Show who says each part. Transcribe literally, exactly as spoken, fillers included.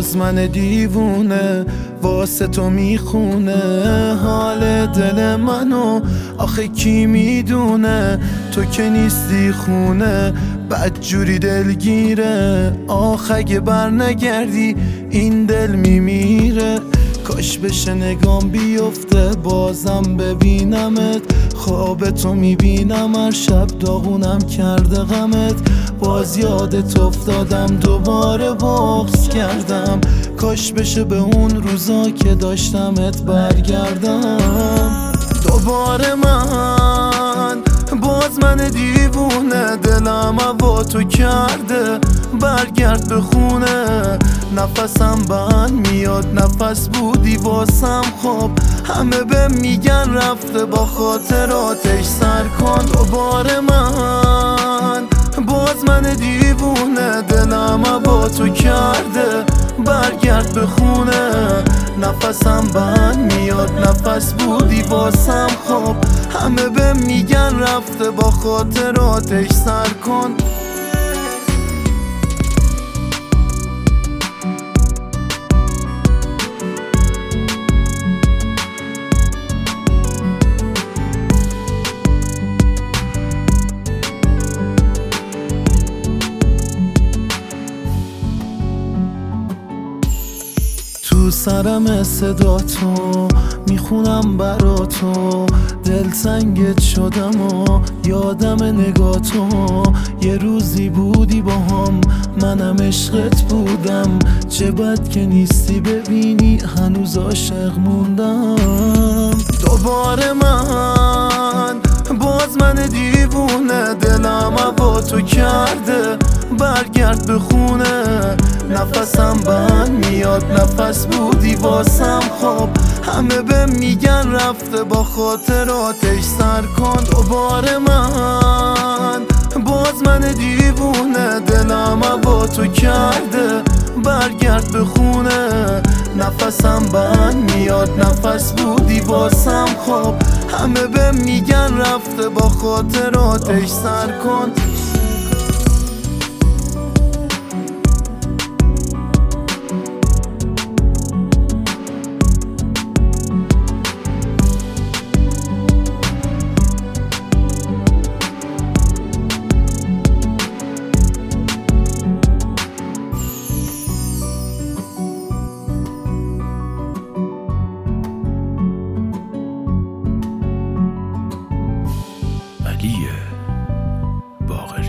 Speaker 1: باز من دیوونه واسه تو میخونه حال دل منو آخه کی میدونه تو که نیستی خونه بدجوری دلگیره آخ اگه بر نگردی این دل میمیره کاش بشه نگام بیفته بازم ببینمت خواب تو میبینم هر شب داغونم کرده غمت باز یادت افتادم دوباره بغض کردم کاش بشه به اون روزا که داشتمت برگردم دوباره من باز من دیوونه دلم هوا تو کرده برگرد به خونه نفسم بند میاد نفس بودی واسم خب همه به میگن رفته با خاطراتش سر کن دوباره من باز من دیوونه دلم هوا تو کرده برگرد به خونه نفسم بند میاد نفس بودی واسم خب همه به میگن رفته با خاطراتش سر کن تو سرم صدا تو میخونم برا تو دلتنگت شدم و یادم نگاه تو یه روزی بودی با هم منم عشقت بودم چه بد که نیستی ببینی هنوز عاشق موندم دوباره من باز من دیوونه دلم هوا تو کرده برگرد به خونه نفسم بند میاد نفس بودی واسم خب همه به میگن رفته با خاطراتش سر کن دوباره من باز من دیوونه دلم هوا تو کرده برگرد به خونه نفسم بند میاد نفس بودی واسم خب همه به میگن رفته با خاطراتش سر کن
Speaker 2: علی باقر.